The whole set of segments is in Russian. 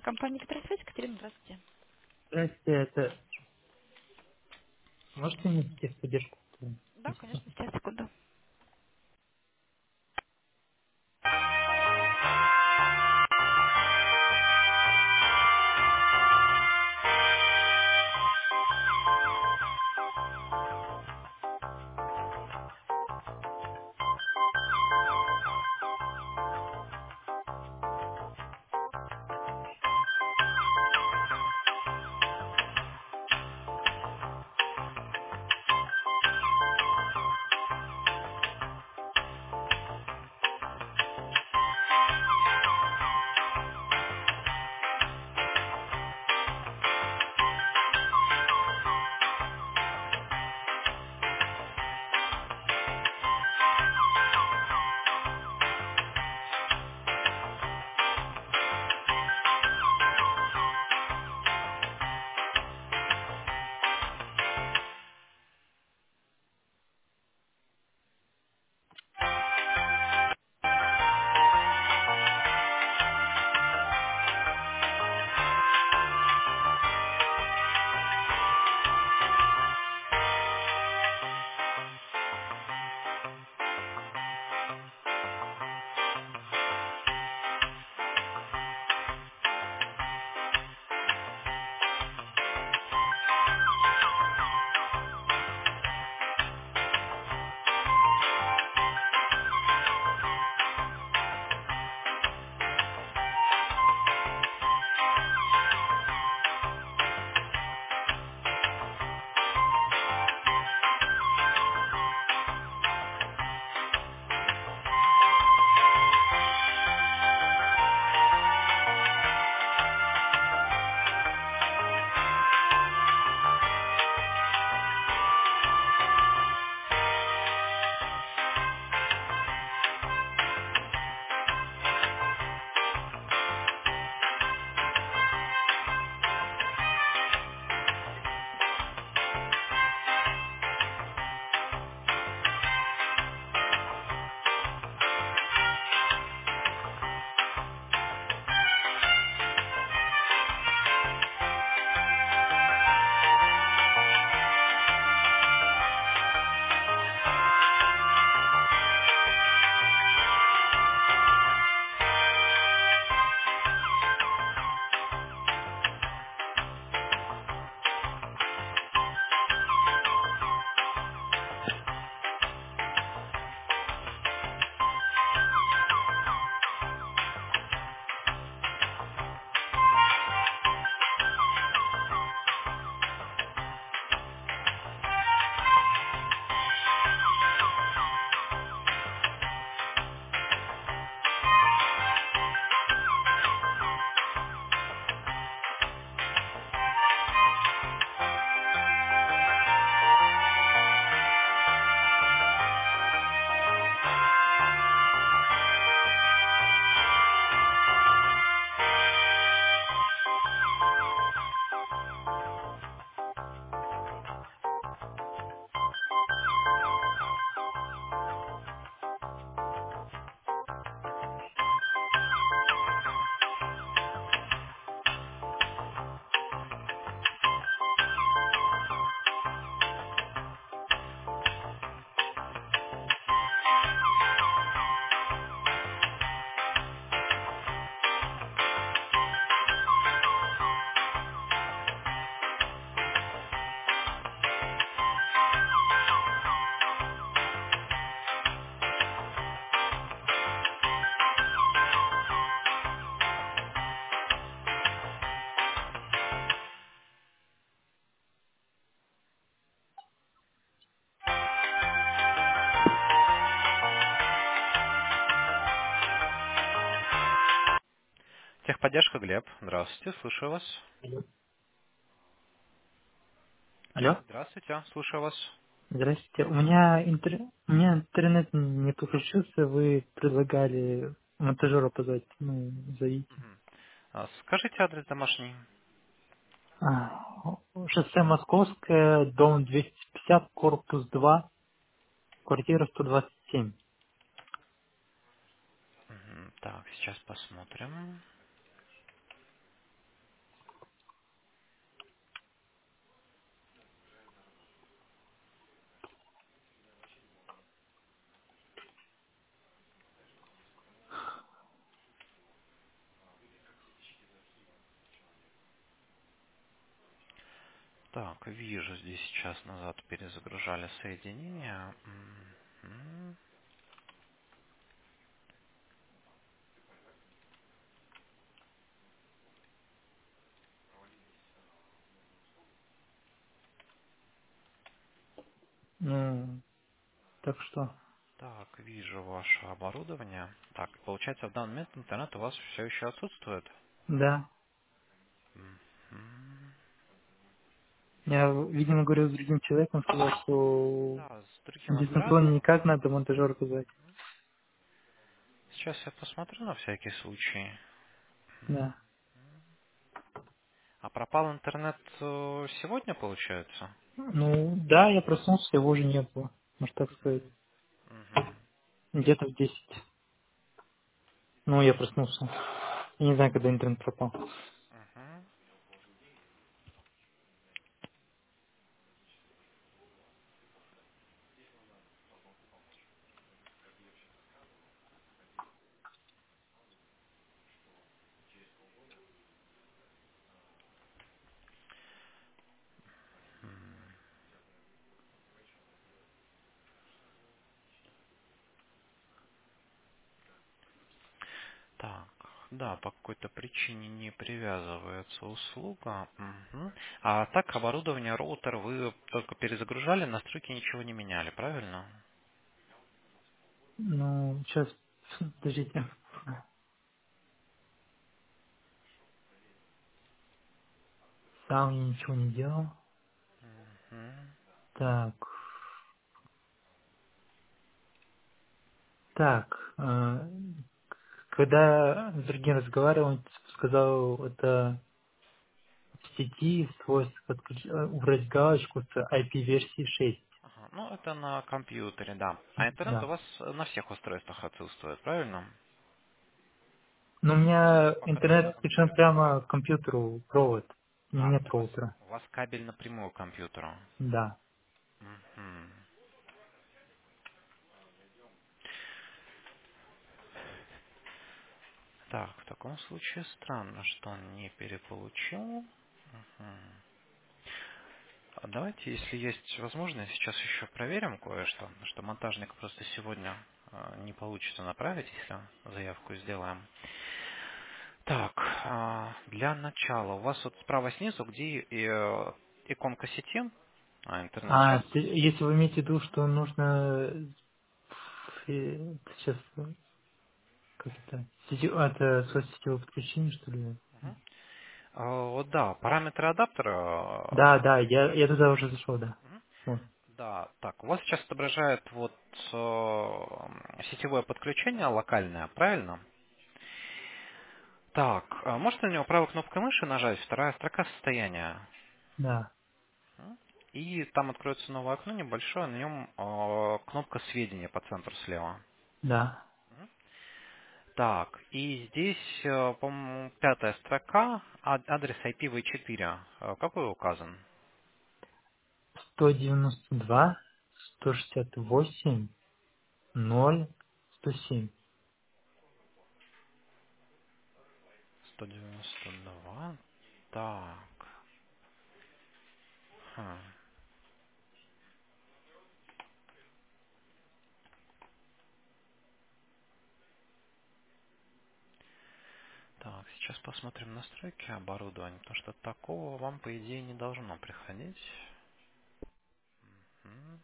Компания Петросвязь, Екатерина, здравствуйте. Здрасте, это... Можете мне техподдержку? Да, Спасибо. конечно, сейчас, секунду. Техподдержка, Глеб. Здравствуйте, слушаю вас. Алло. Алло. Здравствуйте, слушаю вас. Здрасте. У меня интернет не подключился. Вы предлагали монтажера позвать. Ну, зовите. Мгм. Скажите адрес домашний. Шоссе Московское, дом 250, корпус 2, квартира 127. Так, сейчас посмотрим. Так, вижу, здесь час назад перезагружали соединение. Мгм. Ну, так что, Так, вижу ваше оборудование. Так, получается, в данный момент интернет у вас все еще отсутствует? да. Мгм. Я, видимо, говорил с другим человеком, сказал, что Да, с другим дистанционно оператором. никак надо монтажер сказать. Сейчас я посмотрю на всякий случай. Да. А пропал интернет сегодня, получается? Ну, да, я проснулся, его уже не было, можно так сказать. Мгм. Где-то в 10. Ну, я проснулся. Я не знаю, когда интернет пропал. Мгм. Так, да, по какой-то причине не привязывается услуга. Мгм. А так оборудование, роутер вы только перезагружали, настройки ничего не меняли, правильно? Ну, сейчас, подождите. Сам я ничего не делал. Мгм. Так, так, когда с другим разговаривал, он сказал, это в сети свойство убрать галочку с IP-версии 6. Ага, ну, это на компьютере, да. А интернет у Да. вас на всех устройствах отсутствует, правильно? Но у меня Только только на интернет подключен компьютере. прямо к компьютеру, провод. А, Нет роутера. у вас кабель напрямую к компьютеру. Да. Мгм. Так, в таком случае странно, что он не переполучил. Мгм. А давайте, если есть возможность, сейчас еще проверим кое-что, что монтажник просто сегодня не получится направить, если заявку сделаем. Так, для начала у вас вот справа снизу, где иконка сети, интернет А сейчас. если вы имеете в виду, что нужно сейчас как это соцсетевое подключение, что ли? Вот да, параметры адаптера. Да, да, я туда уже зашел, да. Мгм. Вот. Да, так, у вас сейчас отображает вот сетевое подключение локальное, правильно? Так, можете на него правой кнопкой мыши нажать, вторая строка состояния. Да, И там откроется новое окно небольшое, на нем кнопка сведения по центру слева. да. Так, и здесь, по-моему, пятая строка, адрес IPv4. Какой указан? 192, 168, 0, 107. 192. Так. Хм. Так, сейчас посмотрим настройки оборудования, потому что такого вам, по идее, не должно приходить. М.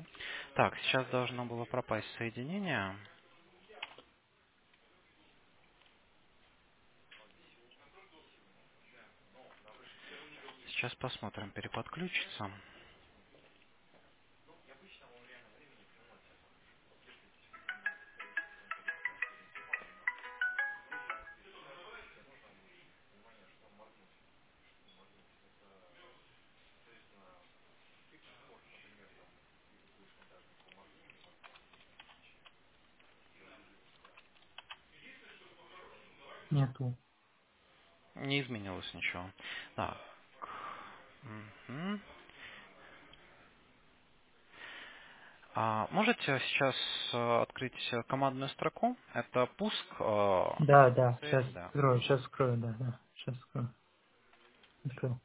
Так, сейчас должно было пропасть соединение. Сейчас посмотрим, переподключится. Нету. Не изменилось ничего. Так. Мгм. Можете сейчас открыть командную строку? Это пуск Да, да, CSD. сейчас скрою, да, да, сейчас скрою. Открыл.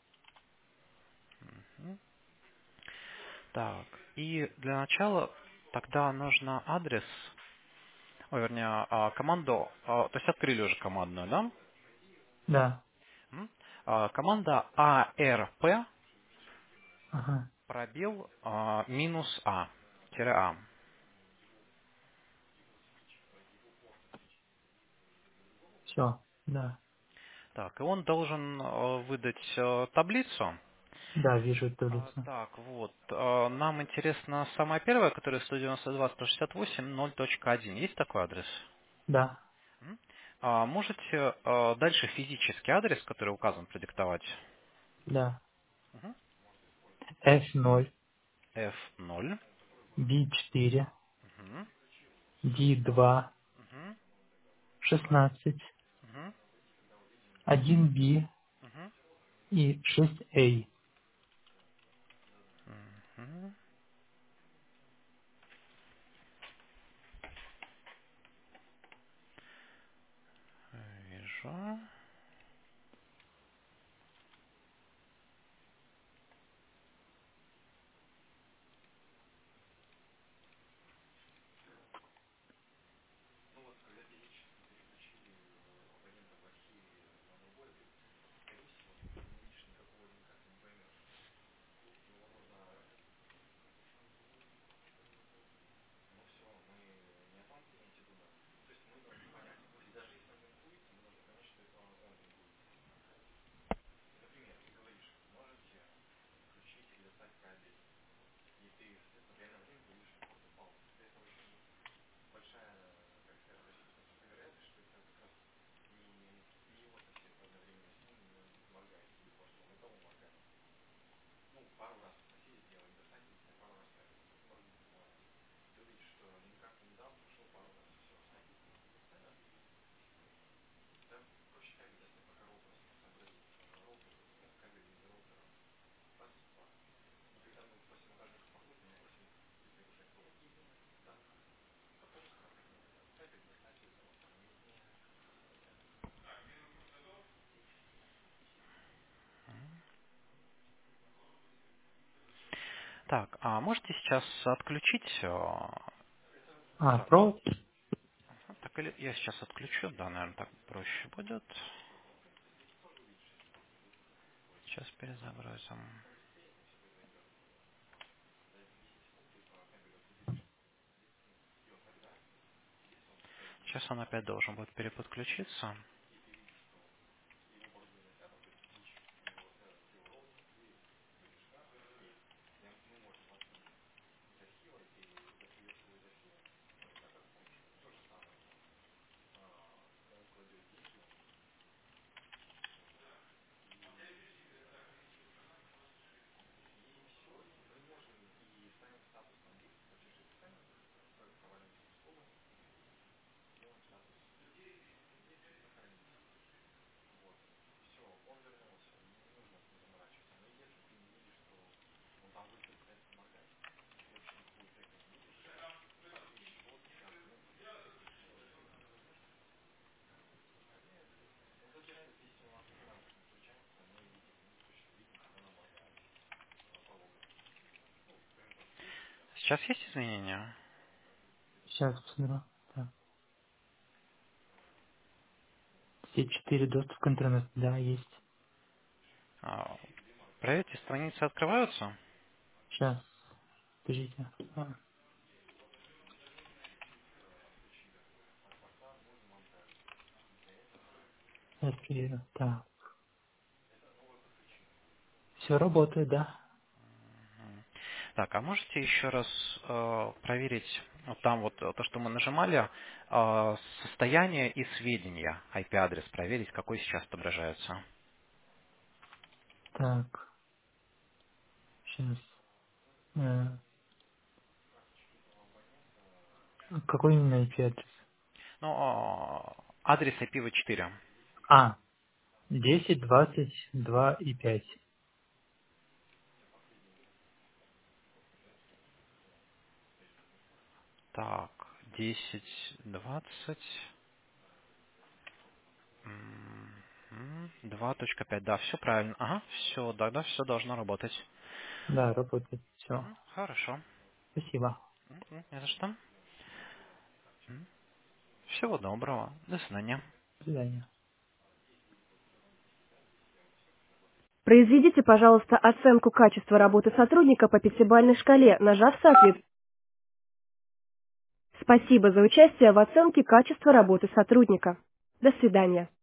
Мгм. Так, и для начала тогда нужно адрес, вернее, команду, то есть открыли уже командную, да? Да, Команда ARP ага, пробел минус А, тире А. все, да. Так, и он должен выдать таблицу. Да, вижу эту таблицу. Так, вот. Нам интересна самая первая, которая 192.168.0.1. Есть такой адрес? Да, М? Можете дальше физический адрес, который указан, продиктовать? да. Мгм. F0, F0. B4, Мгм. D2, Мгм. 16, Мгм. 1B Мгм. и 6A. Мгм. Вижу. Так, а можете сейчас отключить? Так, Провод? так или я сейчас отключу, да, наверное, так проще будет. Сейчас перезагрузим. Сейчас он опять должен будет переподключиться. Сейчас есть изменения? Сейчас посмотрю. Так. Все 4 доступ к интернету, да, есть. Проверьте, страницы открываются? Сейчас. Подождите. Сейчас проверю. Так. Все работает, да? Так, а можете еще раз проверить, вот там вот то, что мы нажимали, состояние и сведения, IP-адрес проверить, какой сейчас отображается? Так. Сейчас. Какой именно IP-адрес? Ну, адрес IPv4. А, 10, 22 и 5. Так, 10, 20, 2.5, да, все правильно. Ага, все, да, все должно работать. Да, работает. Все. Хорошо. Спасибо. Не за что. Всего доброго. До свидания. До свидания. Произведите, пожалуйста, оценку качества работы сотрудника по пятибалльной шкале, нажав «Соответствие». Спасибо за участие в оценке качества работы сотрудника. До свидания.